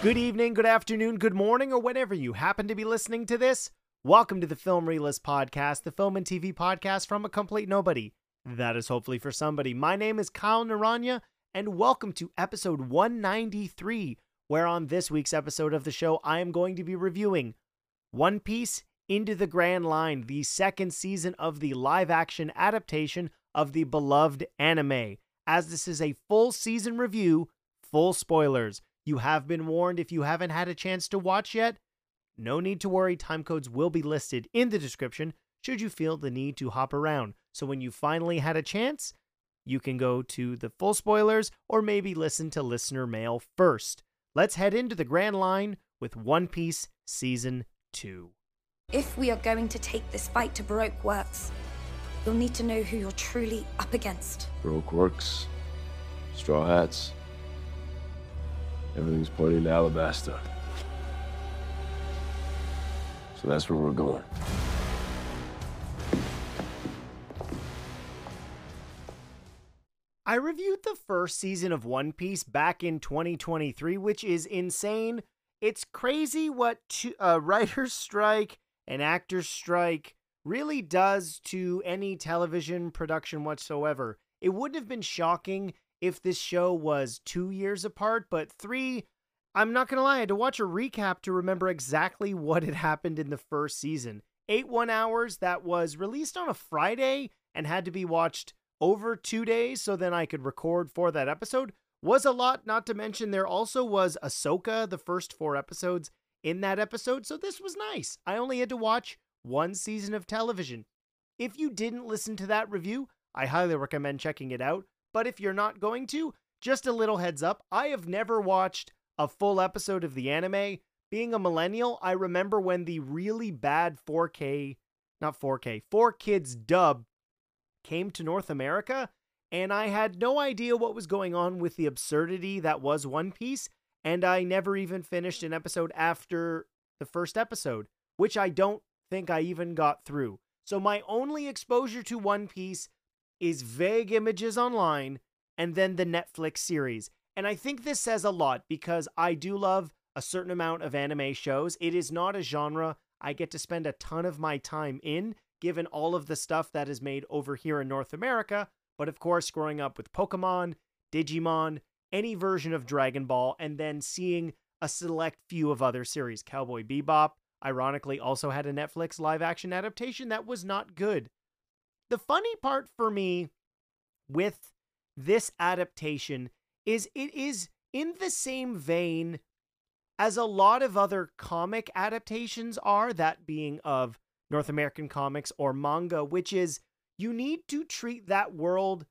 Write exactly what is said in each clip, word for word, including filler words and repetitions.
Good evening, good afternoon, good morning, or whenever you happen to be listening to this. Welcome to the Film Realist Podcast, the film and T V podcast from a complete nobody. That is hopefully for somebody. My name is Kyle Naranya, and welcome to episode one ninety-three, where on this week's episode of the show, I am going to be reviewing One Piece Into the Grand Line, the second season of the live-action adaptation of the beloved anime. As this is a full season review, full spoilers. You have been warned if you haven't had a chance to watch yet. No need to worry, timecodes will be listed in the description should you feel the need to hop around. So when you finally had a chance, you can go to the full spoilers or maybe listen to listener mail first. Let's head into the Grand Line with One Piece Season two. If we are going to take this fight to Baroque Works, you'll need to know who you're truly up against. Baroque Works, Straw Hats. Everything's pointing to Alabasta. So that's where we're going. I reviewed the first season of One Piece back in twenty twenty-three, which is insane. It's crazy what a writer's strike, an actor's strike, really does to any television production whatsoever. It wouldn't have been shocking if this show was two years apart, but three, I'm not going to lie, I had to watch a recap to remember exactly what had happened in the first season. Eight one hours that was released on a Friday and had to be watched over two days so then I could record for that episode was a lot, not to mention there also was Ahsoka, the first four episodes in that episode, so this was nice. I only had to watch one season of television. If you didn't listen to that review, I highly recommend checking it out. But if you're not going to, just a little heads up, I have never watched a full episode of the anime. Being a millennial, I remember when the really bad four K, not four K, four Kids dub came to North America, and I had no idea what was going on with the absurdity that was One Piece, and I never even finished an episode after the first episode, which I don't think I even got through. So my only exposure to One Piece is vague images online, and then the Netflix series. And I think this says a lot because I do love a certain amount of anime shows. It is not a genre I get to spend a ton of my time in, given all of the stuff that is made over here in North America. But of course, growing up with Pokemon, Digimon, any version of Dragon Ball, and then seeing a select few of other series. Cowboy Bebop, ironically, also had a Netflix live-action adaptation that was not good. The funny part for me with this adaptation is it is in the same vein as a lot of other comic adaptations are, that being of North American comics or manga, which is you need to treat that world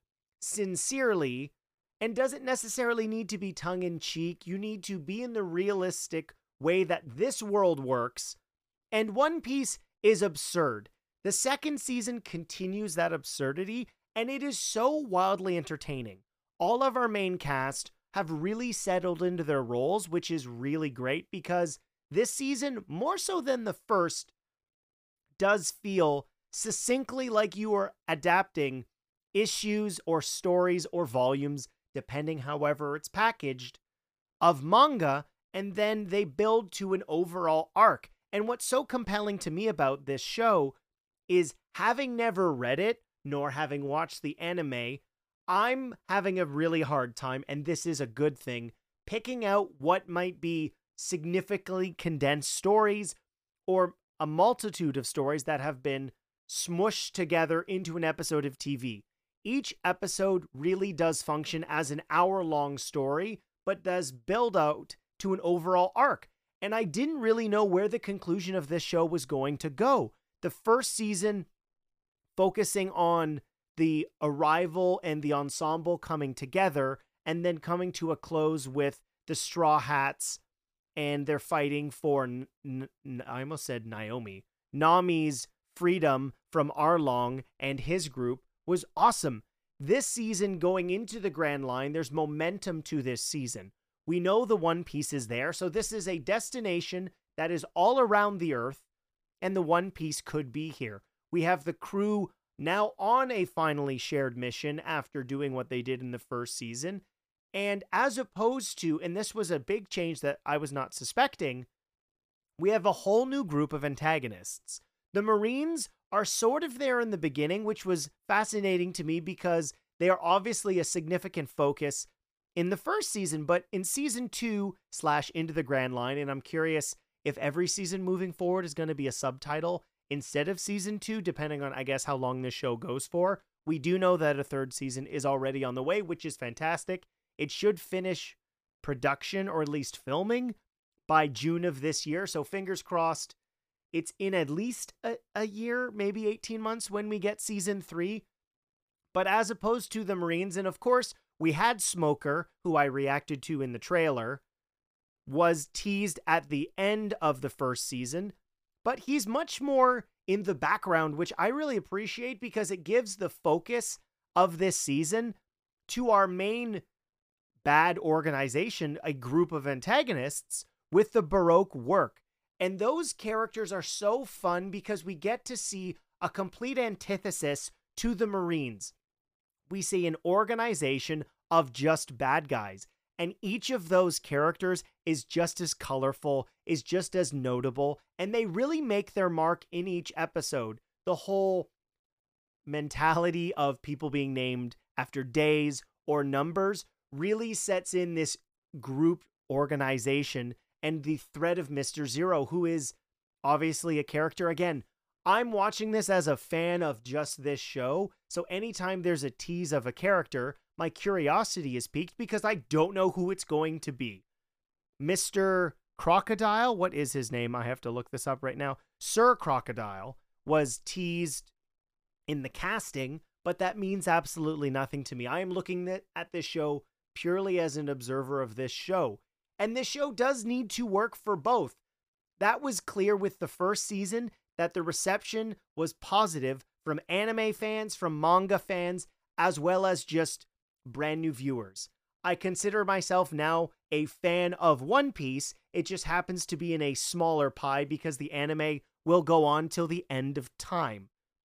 sincerely and doesn't necessarily need to be tongue-in-cheek. You need to be in the realistic way that this world works, and One Piece is absurd. The second season continues that absurdity, and it is so wildly entertaining. All of our main cast have really settled into their roles, which is really great because this season, more so than the first, does feel succinctly like you are adapting issues or stories or volumes, depending however it's packaged, of manga, and then they build to an overall arc. And what's so compelling to me about this show is having never read it, nor having watched the anime, I'm having a really hard time, and this is a good thing, picking out what might be significantly condensed stories or a multitude of stories that have been smushed together into an episode of T V. Each episode really does function as an hour-long story, but does build out to an overall arc. And I didn't really know where the conclusion of this show was going to go. The first season focusing on the arrival and the ensemble coming together, and then coming to a close with the Straw Hats, and they're fighting for, N- N- I almost said Naomi, Nami's freedom from Arlong and his group, was awesome. This season, going into the Grand Line, there's momentum to this season. We know the One Piece is there, so this is a destination that is all around the Earth, and the One Piece could be here. We have the crew now on a finally shared mission after doing what they did in the first season, And as opposed to, and this was a big change that I was not suspecting, we have a whole new group of antagonists. The Marines are sort of there in the beginning, which was fascinating to me because they are obviously a significant focus in the first season, but in season two slash Into the Grand Line, and I'm curious if every season moving forward is going to be a subtitle instead of season two, depending on, I guess, how long this show goes for. We do know that a third season is already on the way, which is fantastic. It should finish production, or at least filming, by June of this year. So fingers crossed it's in at least a, a year, maybe eighteen months when we get season three. But as opposed to the Marines, and of course, we had Smoker, who I reacted to in the trailer, was teased at the end of the first season, but he's much more in the background, which I really appreciate because it gives the focus of this season to our main bad organization, a group of antagonists with the Baroque work. And those characters are so fun because we get to see a complete antithesis to the Marines. We see an organization of just bad guys, and each of those characters is just as colorful, is just as notable, and they really make their mark in each episode. The whole mentality of people being named after days or numbers really sets in this group organization and the threat of Mister Zero, who is obviously a character. Again, I'm watching this as a fan of just this show, so anytime there's a tease of a character, my curiosity is piqued because I don't know who it's going to be. Mister Crocodile, what is his name? I have to look this up right now. Sir Crocodile was teased in the casting, but that means absolutely nothing to me. I am looking at, at this show purely as an observer of this show. And this show does need to work for both. That was clear with the first season, that the reception was positive from anime fans, from manga fans, as well as just brand new viewers. I consider myself now a fan of One Piece. It just happens to be in a smaller pie because the anime will go on till the end of time.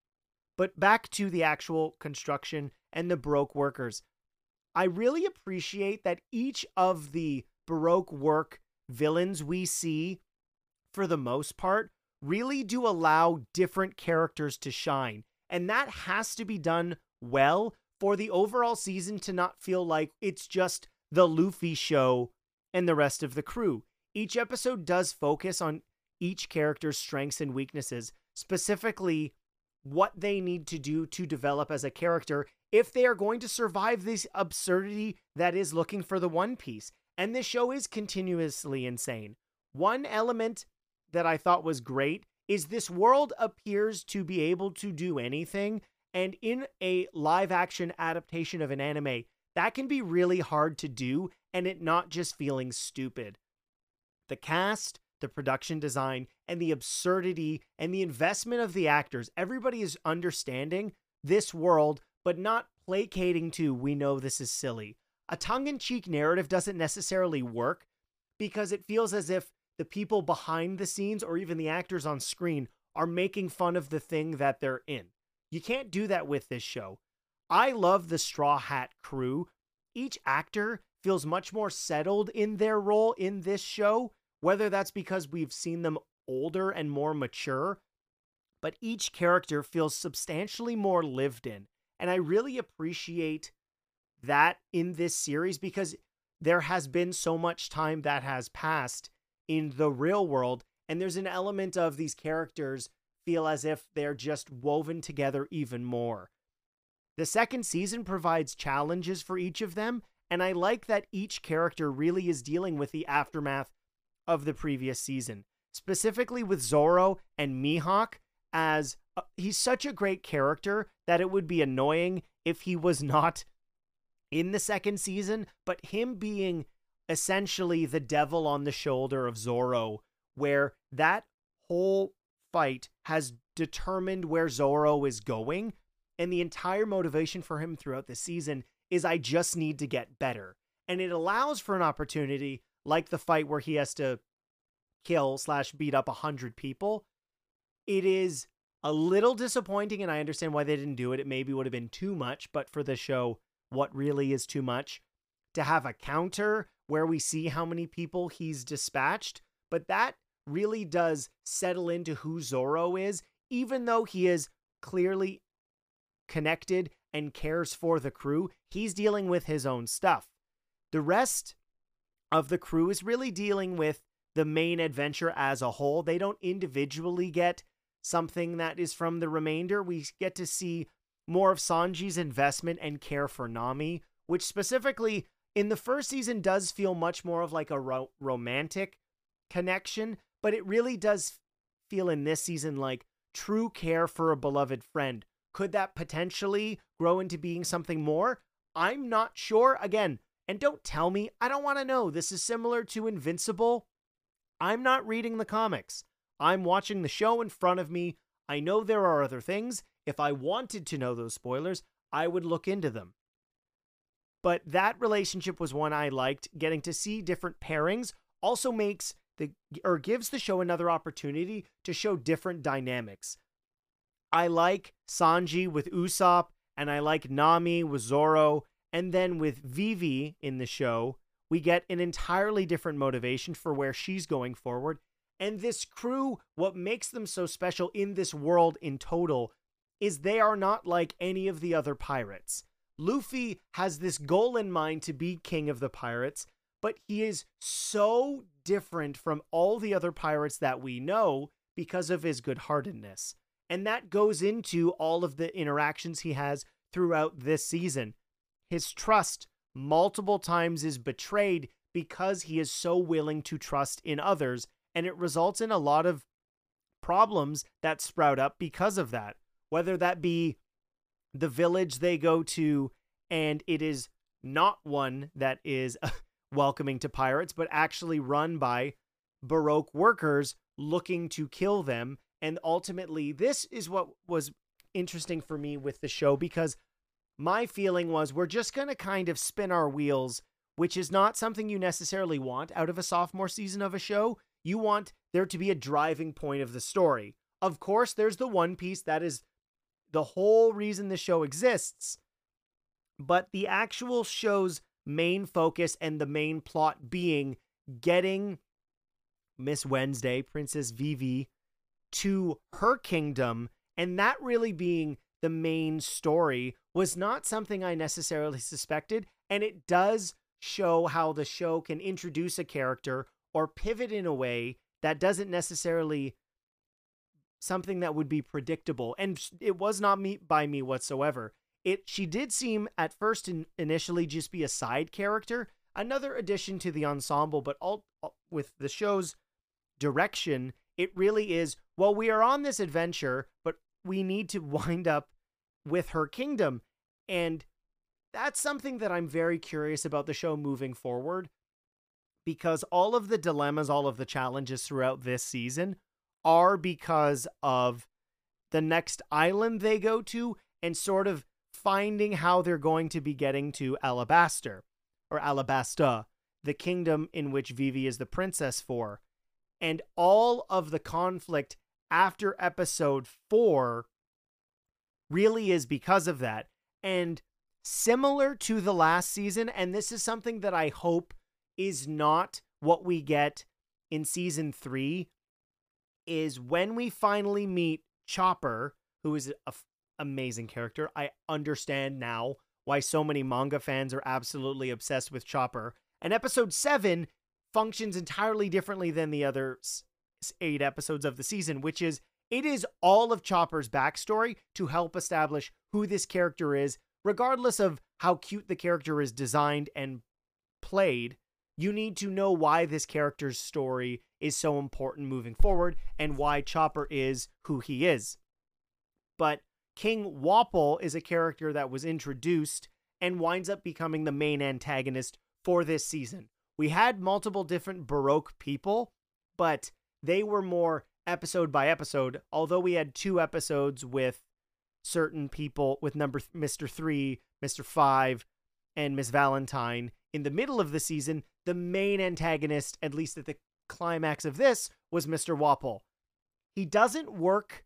But back to the actual construction and the Baroque workers. I really appreciate that each of the Baroque work villains we see, for the most part, really do allow different characters to shine. And that has to be done well for the overall season to not feel like it's just the Luffy show and the rest of the crew. Each episode does focus on each character's strengths and weaknesses, specifically what they need to do to develop as a character if they are going to survive this absurdity that is looking for the One Piece. And this show is continuously insane. One element that I thought was great is this world appears to be able to do anything, and in a live-action adaptation of an anime, that can be really hard to do, and it not just feeling stupid. The cast, the production design, and the absurdity, and the investment of the actors, everybody is understanding this world, but not placating to, we know this is silly. A tongue-in-cheek narrative doesn't necessarily work because it feels as if the people behind the scenes or even the actors on screen are making fun of the thing that they're in. You can't do that with this show. I love the Straw Hat crew. Each actor feels much more settled in their role in this show, whether that's because we've seen them older and more mature, but each character feels substantially more lived in. And I really appreciate that in this series because there has been so much time that has passed in the real world, and there's an element of these characters feel as if they're just woven together even more. The second season provides challenges for each of them, and I like that each character really is dealing with the aftermath of the previous season, specifically with Zoro and Mihawk, as uh, he's such a great character that it would be annoying if he was not in the second season, but him being essentially the devil on the shoulder of Zoro, where that whole fight has determined where Zoro is going, and the entire motivation for him throughout the season is I just need to get better. And it allows for an opportunity like the fight where he has to kill slash beat up a hundred people. It is a little disappointing, and I understand why they didn't do it. It maybe would have been too much, but for the show, what really is too much? to have a counter where we see how many people he's dispatched, but that really does settle into who Zorro is, even though he is clearly connected and cares for the crew. He's dealing with his own stuff. The rest of the crew is really dealing with the main adventure as a whole. They don't individually get something that is from the remainder. We get to see more of Sanji's investment and care for Nami, which specifically in the first season does feel much more of like a ro- romantic connection, but it really does feel in this season like true care for a beloved friend. Could that potentially grow into being something more? I'm not sure. Again, and don't tell me, I don't want to know. This is similar to Invincible. I'm not reading the comics. I'm watching the show in front of me. I know there are other things. If I wanted to know those spoilers, I would look into them. But that relationship was one I liked. Getting to see different pairings also makes the, or gives the show another opportunity to show different dynamics. I like Sanji with Usopp, and I like Nami with Zoro, and then with Vivi in the show, we get an entirely different motivation for where she's going forward. And this crew, what makes them so special in this world in total, is they are not like any of the other pirates. Luffy has this goal in mind to be king of the pirates, but he is so different from all the other pirates that we know because of his good-heartedness. And that goes into all of the interactions he has throughout this season. His trust multiple times is betrayed because he is so willing to trust in others, and it results in a lot of problems that sprout up because of that. Whether that be the village they go to, and it is not one that is welcoming to pirates, but actually run by Baroque workers looking to kill them. And ultimately, this is what was interesting for me with the show, because my feeling was we're just going to kind of spin our wheels, which is not something you necessarily want out of a sophomore season of a show. You want there to be a driving point of the story. Of course, there's the One Piece that is the whole reason the show exists, but the actual show's main focus and the main plot being getting Miss Wednesday, Princess Vivi, to her kingdom, and that really being the main story was not something I necessarily suspected, and it does show how the show can introduce a character or pivot in a way that doesn't necessarily something that would be predictable, and it was not me by me whatsoever. It she did seem at first in, initially just be a side character, another addition to the ensemble, but all with the show's direction, it really is, well, we are on this adventure, but we need to wind up with her kingdom. And that's something that I'm very curious about the show moving forward, because all of the dilemmas, all of the challenges throughout this season are because of the next island they go to and sort of finding how they're going to be getting to Alabasta, or Alabasta, the kingdom in which Vivi is the princess for. And all of the conflict after episode four really is because of that. And similar to the last season, and this is something that I hope is not what we get in season three, is when we finally meet Chopper, who is an amazing character. I understand now why so many manga fans are absolutely obsessed with Chopper. And episode seven functions entirely differently than the other eight episodes of the season, which is, it is all of Chopper's backstory to help establish who this character is, regardless of how cute the character is designed and played. You need to know why this character's story is so important moving forward and why Chopper is who he is. But King Wapol is a character that was introduced and winds up becoming the main antagonist for this season. We had multiple different Baroque people, but they were more episode by episode, although we had two episodes with certain people, with number th- Mister three, Mister five, and Miss Valentine. In the middle of the season, the main antagonist, at least at the climax of this, was Mister Wapol. He doesn't work,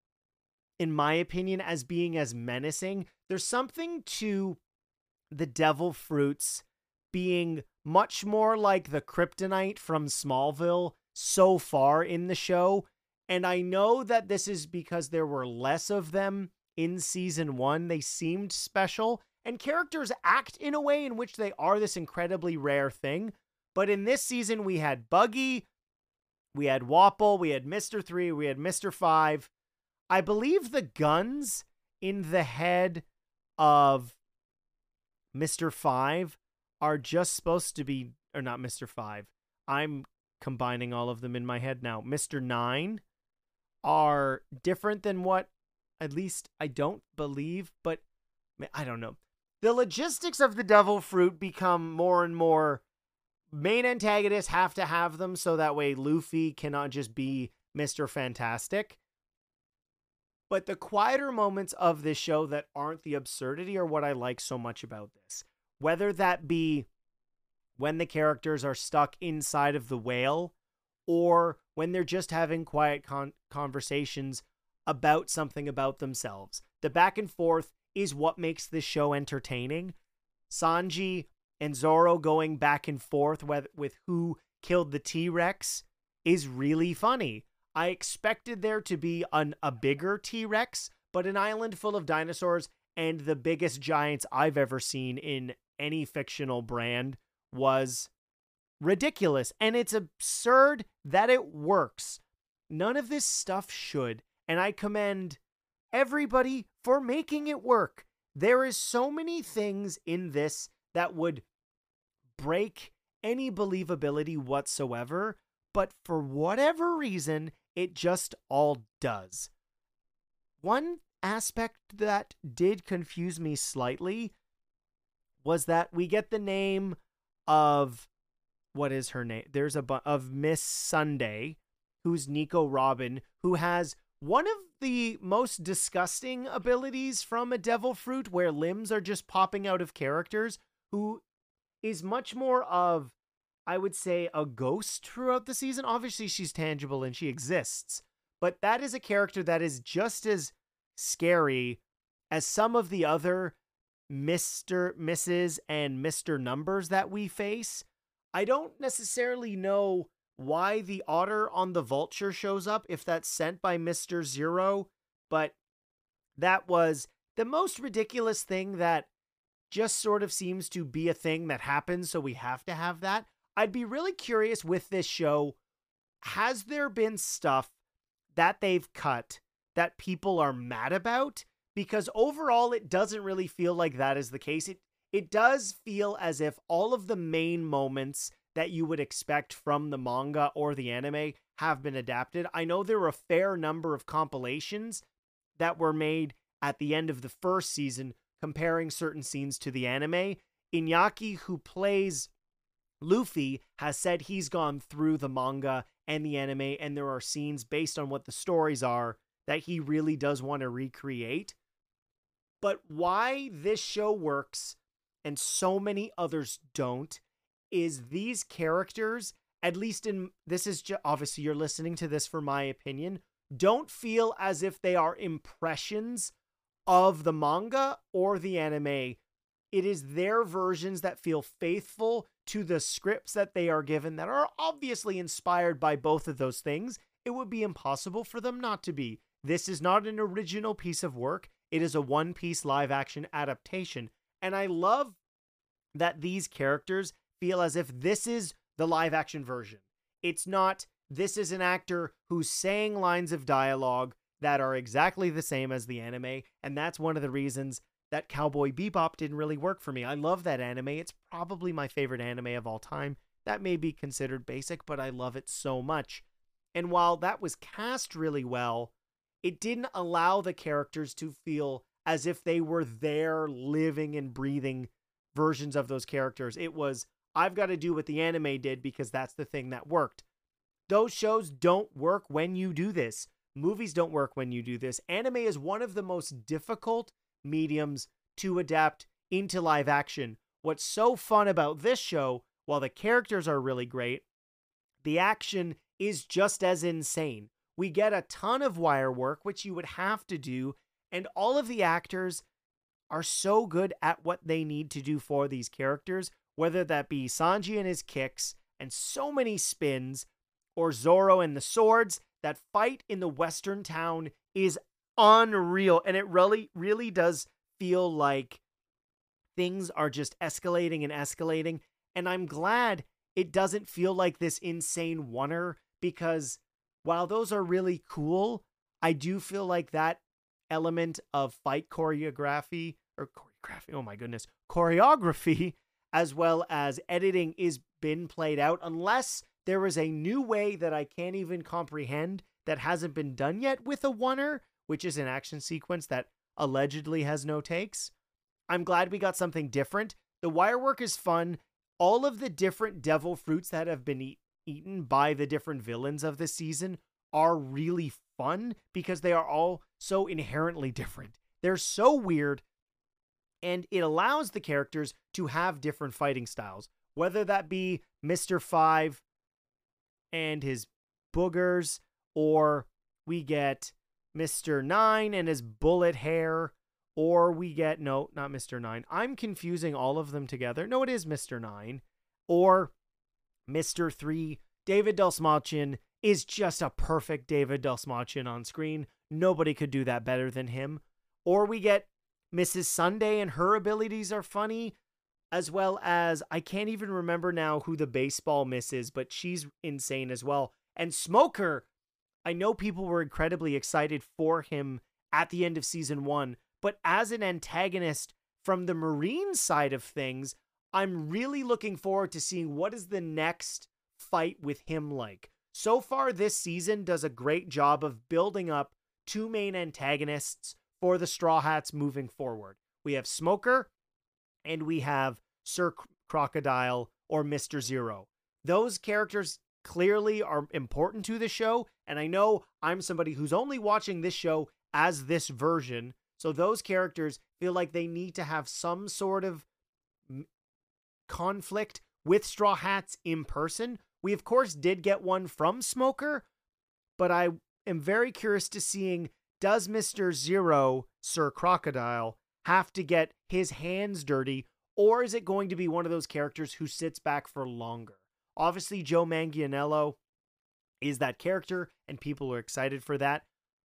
in my opinion, as being as menacing. There's something to the devil fruits being much more like the Kryptonite from Smallville so far in the show. And I know that this is because there were less of them in season one. They seemed special, and characters act in a way in which they are this incredibly rare thing. But in this season, we had Buggy, we had Wapple, we had Mister three, we had Mister five. I believe the guns in the head of Mister five are just supposed to be, or not Mister five. I'm combining all of them in my head now. Mister nine are different than what, at least I don't believe, but I don't know. The logistics of the devil fruit become more and more, main antagonists have to have them so that way Luffy cannot just be Mister Fantastic. But the quieter moments of this show that aren't the absurdity are what I like so much about this. Whether that be when the characters are stuck inside of the whale, or when they're just having quiet con- conversations about something about themselves. The back and forth is what makes this show entertaining. Sanji and Zoro going back and forth with, with who killed the T-Rex is really funny. I expected there to be an, a bigger T-Rex, but an island full of dinosaurs and the biggest giants I've ever seen in any fictional brand was ridiculous. And it's absurd that it works. None of this stuff should. And I commend everybody for making it work. There is so many things in this that would break any believability whatsoever, but for whatever reason, it just all does. One aspect that did confuse me slightly was that we get the name of, what is her name? There's a bu- of Miss Sunday, who's Nico Robin, who has one of the most disgusting abilities from a devil fruit where limbs are just popping out of characters, who is much more of, I would say, a ghost throughout the season. Obviously, she's tangible and she exists, but that is a character that is just as scary as some of the other Mister, Missus and Mister numbers that we face. I don't necessarily know why the otter on the vulture shows up, if that's sent by Mister Zero, but that was the most ridiculous thing that just sort of seems to be a thing that happens, so we have to have that. I'd be really curious with this show, has there been stuff that they've cut that people are mad about? Because overall, it doesn't really feel like that is the case. It it does feel as if all of the main moments that you would expect from the manga or the anime have been adapted. I know there were a fair number of compilations that were made at the end of the first season comparing certain scenes to the anime. Iñaki, who plays Luffy, has said he's gone through the manga and the anime, and there are scenes based on what the stories are that he really does want to recreate. But why this show works and so many others don't is these characters, at least in, this is just, obviously you're listening to this for my opinion, don't feel as if they are impressions of the manga or the anime. It is their versions that feel faithful to the scripts that they are given that are obviously inspired by both of those things. It would be impossible for them not to be. This is not an original piece of work. It is a One Piece live action adaptation. And I love that these characters feel as if this is the live action version. It's not, this is an actor who's saying lines of dialogue that are exactly the same as the anime. And that's one of the reasons that Cowboy Bebop didn't really work for me. I love that anime. It's probably my favorite anime of all time. That may be considered basic, but I love it so much. And while that was cast really well, it didn't allow the characters to feel as if they were there living and breathing versions of those characters. It was, I've got to do what the anime did because that's the thing that worked. Those shows don't work when you do this. Movies don't work when you do this. Anime is one of the most difficult mediums to adapt into live action. What's so fun about this show, while the characters are really great, the action is just as insane. We get a ton of wire work, which you would have to do, and all of the actors are so good at what they need to do for these characters, whether that be Sanji and his kicks and so many spins, or Zoro and the swords. That fight in the western town is unreal, and it really, really does feel like things are just escalating and escalating, and I'm glad it doesn't feel like this insane oneer, because while those are really cool, I do feel like that element of fight choreography, or choreography, oh my goodness, choreography, as well as editing is been played out, unless there is a new way that I can't even comprehend that hasn't been done yet with a oneer, which is an action sequence that allegedly has no takes. I'm glad we got something different. The wire work is fun. All of the different devil fruits that have been e- eaten by the different villains of the season are really fun because they are all so inherently different. They're so weird, and it allows the characters to have different fighting styles, whether that be Mister Five and his boogers, or we get Mister Nine and his bullet hair, or we get, no, not Mister Nine. I'm confusing all of them together. No, it is Mister Nine. Or Mister Three. David Dastmalchian is just a perfect David Dastmalchian on screen. Nobody could do that better than him. Or we get Missus Sunday, and her abilities are funny, as well as, I can't even remember now who the baseball miss is, but she's insane as well. And Smoker, I know people were incredibly excited for him at the end of season one, but as an antagonist from the Marine side of things, I'm really looking forward to seeing what is the next fight with him like. So far, this season does a great job of building up two main antagonists for the Straw Hats moving forward. We have Smoker, and we have Sir Crocodile, or Mister Zero. Those characters clearly are important to the show, and I know I'm somebody who's only watching this show as this version, so those characters feel like they need to have some sort of conflict with Straw Hats in person. We, of course, did get one from Smoker, but I am very curious to seeing, does Mister Zero, Sir Crocodile, have to get his hands dirty, or is it going to be one of those characters who sits back for longer? Obviously, Joe Manganiello is that character, and people are excited for that.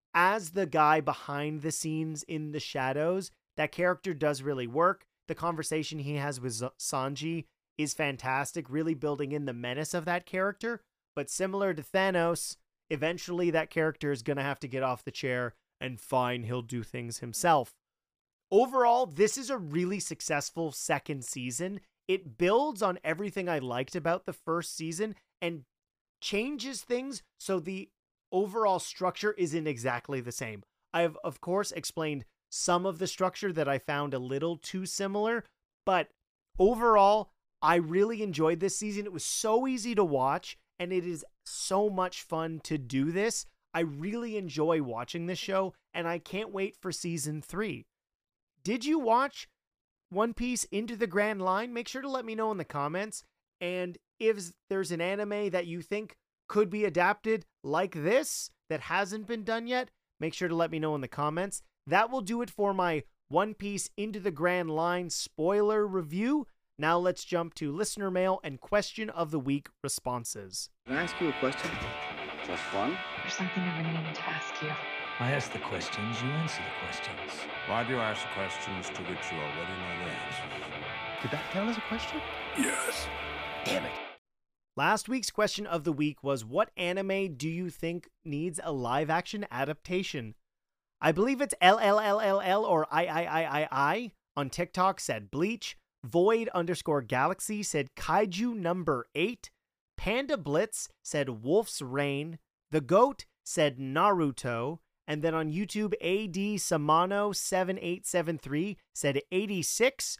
As the guy behind the scenes in the shadows, that character does really work. The conversation he has with Sanji is fantastic, really building in the menace of that character. But similar to Thanos, eventually that character is going to have to get off the chair, and fine, he'll do things himself. Overall, this is a really successful second season. It builds on everything I liked about the first season and changes things so the overall structure isn't exactly the same. I've, of course, explained some of the structure that I found a little too similar, but overall, I really enjoyed this season. It was so easy to watch, and it is so much fun to do this. I really enjoy watching this show, and I can't wait for season three. Did you watch One Piece Into the Grand Line? Make sure to let me know in the comments. And if there's an anime that you think could be adapted like this that hasn't been done yet, make sure to let me know in the comments. That will do it for my One Piece Into the Grand Line spoiler review. Now let's jump to listener mail and question of the week responses. Can I ask you a question? Just fun? There's something I've been meaning to ask you. I ask the questions, you answer the questions. Why do you ask questions to which you already know the answers? Did that count as a question? Yes. Damn it. Last week's question of the week was, what anime do you think needs a live action adaptation? I believe it's L L L L L or I I I I I on TikTok said Bleach. Void underscore Galaxy said Kaiju number eight. Panda Blitz said Wolf's Rain. The Goat said Naruto. And then on YouTube, A D Samano seven eight seven three said eighty-six.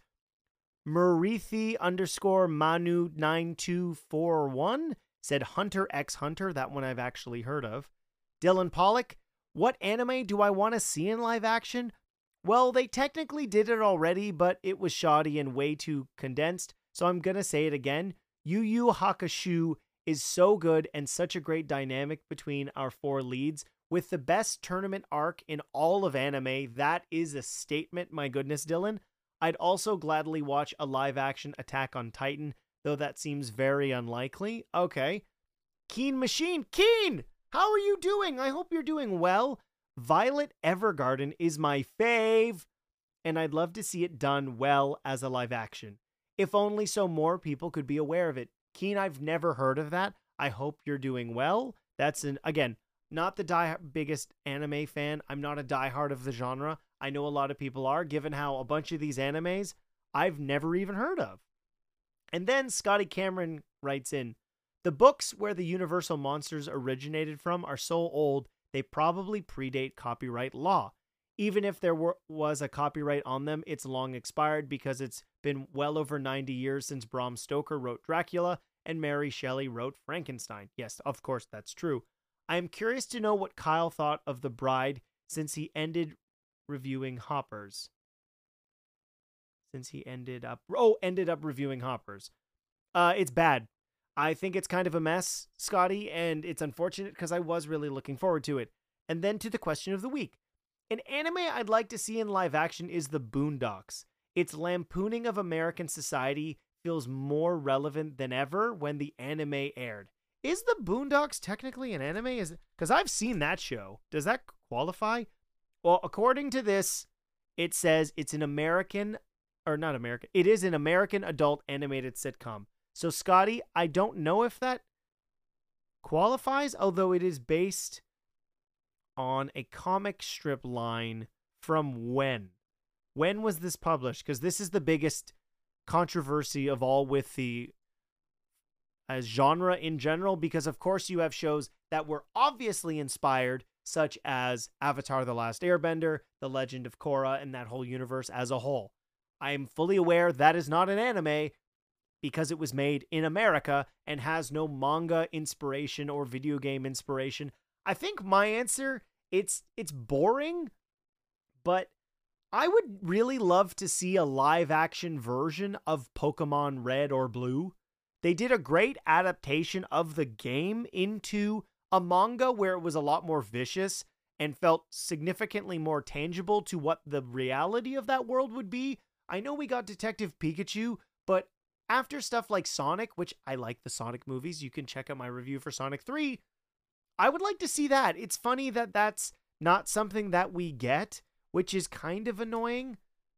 Murithi underscore Manu nine two four one said Hunter x Hunter. That one I've actually heard of. Dylan Pollock, what anime do I want to see in live action? Well, they technically did it already, but it was shoddy and way too condensed. So I'm going to say it again. Yu Yu Hakusho is so good and such a great dynamic between our four leads. With the best tournament arc in all of anime, that is a statement, my goodness, Dylan. I'd also gladly watch a live-action Attack on Titan, though that seems very unlikely. Okay. Keen Machine. Keen! How are you doing? I hope you're doing well. Violet Evergarden is my fave, and I'd love to see it done well as a live action. If only so more people could be aware of it. Keen, I've never heard of that. I hope you're doing well. That's an, again, not the die biggest anime fan. I'm not a diehard of the genre. I know a lot of people are, given how a bunch of these animes I've never even heard of. And then Scotty Cameron writes in, the books where the Universal monsters originated from are so old, they probably predate copyright law. Even if there were, was a copyright on them, it's long expired because it's been well over ninety years since Bram Stoker wrote Dracula and Mary Shelley wrote Frankenstein. Yes, of course, that's true. I am curious to know what Kyle thought of The Bride since he ended reviewing Hoppers. Since he ended up... Oh, ended up reviewing Hoppers. Uh, it's bad. I think it's kind of a mess, Scotty, and it's unfortunate because I was really looking forward to it. And then to the question of the week. An anime I'd like to see in live action is The Boondocks. Its lampooning of American society feels more relevant than ever when the anime aired. Is The Boondocks technically an anime? Is because I've seen that show. Does that qualify? Well, according to this, it says it's an American, or not American, it is an American adult animated sitcom. So, Scotty, I don't know if that qualifies, although it is based on a comic strip line from when? When was this published? Because this is the biggest controversy of all with the as genre in general, because of course you have shows that were obviously inspired, such as Avatar: The Last Airbender, The Legend of Korra, and that whole universe as a whole. I am fully aware that is not an anime, because it was made in America and has no manga inspiration or video game inspiration. I think my answer, it's it's boring, but I would really love to see a live action version of Pokemon Red or Blue. They did a great adaptation of the game into a manga where it was a lot more vicious and felt significantly more tangible to what the reality of that world would be. I know we got Detective Pikachu, but after stuff like Sonic, which I like the Sonic movies, you can check out my review for Sonic three, I would like to see that. It's funny that that's not something that we get, which is kind of annoying.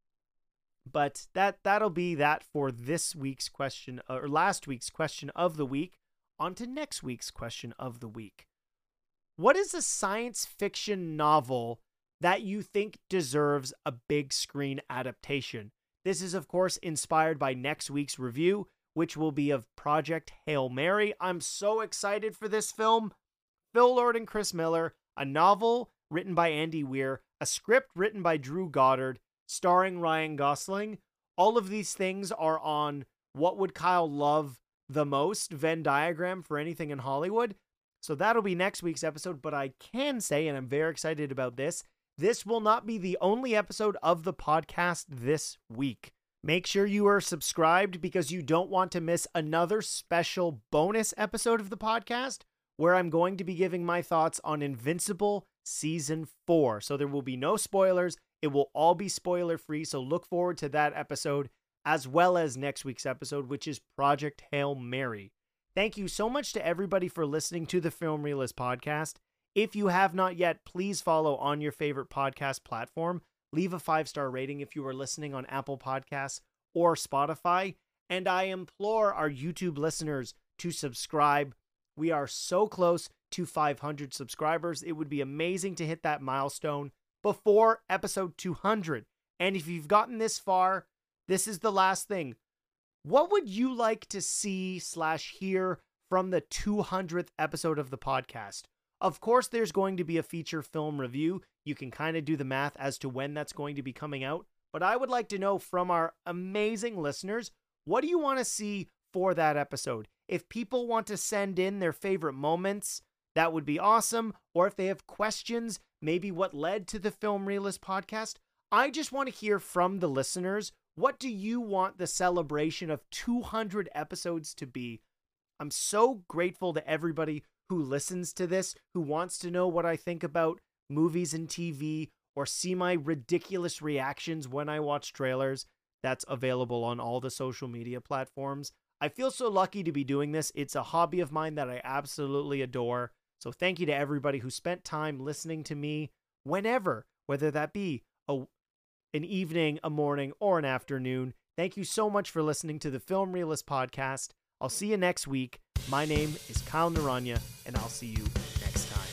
But that, that'll be that for this week's question, or last week's question of the week. On to next week's question of the week. What is a science fiction novel that you think deserves a big screen adaptation? This is, of course, inspired by next week's review, which will be of Project Hail Mary. I'm so excited for this film. Phil Lord and Chris Miller, a novel written by Andy Weir, a script written by Drew Goddard, starring Ryan Gosling. All of these things are on What Would Kyle Love the Most Venn diagram for anything in Hollywood. So that'll be next week's episode, but I can say, and I'm very excited about this, this will not be the only episode of the podcast this week. Make sure you are subscribed because you don't want to miss another special bonus episode of the podcast where I'm going to be giving my thoughts on Invincible Season four. So there will be no spoilers. It will all be spoiler-free, so look forward to that episode as well as next week's episode, which is Project Hail Mary. Thank you so much to everybody for listening to the Film Realist podcast. If you have not yet, please follow on your favorite podcast platform. Leave a five-star rating if you are listening on Apple Podcasts or Spotify. And I implore our YouTube listeners to subscribe. We are so close to five hundred subscribers. It would be amazing to hit that milestone before episode two hundred. And if you've gotten this far, this is the last thing. What would you like to see slash hear from the two hundredth episode of the podcast? Of course, there's going to be a feature film review. You can kind of do the math as to when that's going to be coming out. But I would like to know from our amazing listeners, what do you want to see for that episode? If people want to send in their favorite moments, that would be awesome. Or if they have questions, maybe what led to the Film Realist podcast. I just want to hear from the listeners. What do you want the celebration of two hundred episodes to be? I'm so grateful to everybody who listens to this, who wants to know what I think about movies and T V, or see my ridiculous reactions when I watch trailers. that's available on all the social media platforms. I feel so lucky to be doing this. It's a hobby of mine that I absolutely adore. So thank you to everybody who spent time listening to me whenever, whether that be a, an evening, a morning, or an afternoon. Thank you so much for listening to the Film Realist Podcast. I'll see you next week. My name is Kyle Naranya, and I'll see you next time.